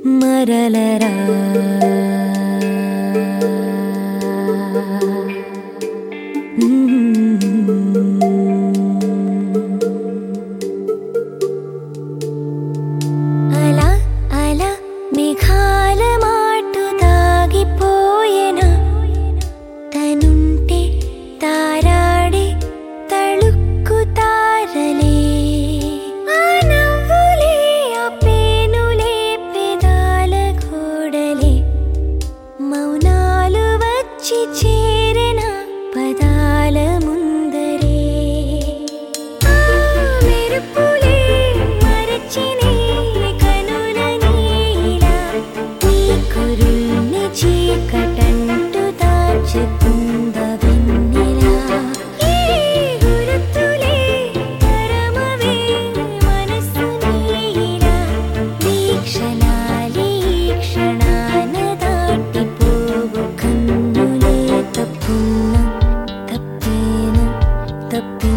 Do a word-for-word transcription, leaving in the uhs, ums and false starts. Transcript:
మరలరా అలా అలా మేఘాల మాటు తాగిపోయేనా తనుంటే తారాడే తళుక్కు తారలే ఆ నవ్వులే ఆ పేనులే పెదాల గోడలే మౌనాలు వచ్చి చేరెన పదాల ముందరే ఆ మెరుపులే మరచినే కనుల నీలా నీ కురుల్ని చీకటంటు దాచుకుంద వెన్నెలా ఈ గురుతులే తరమవే మనసు నీలా వీక్షణాలే ఈ క్షణాన దాటిపోవు కన్నులే తప్పున తప్పేన తప్పే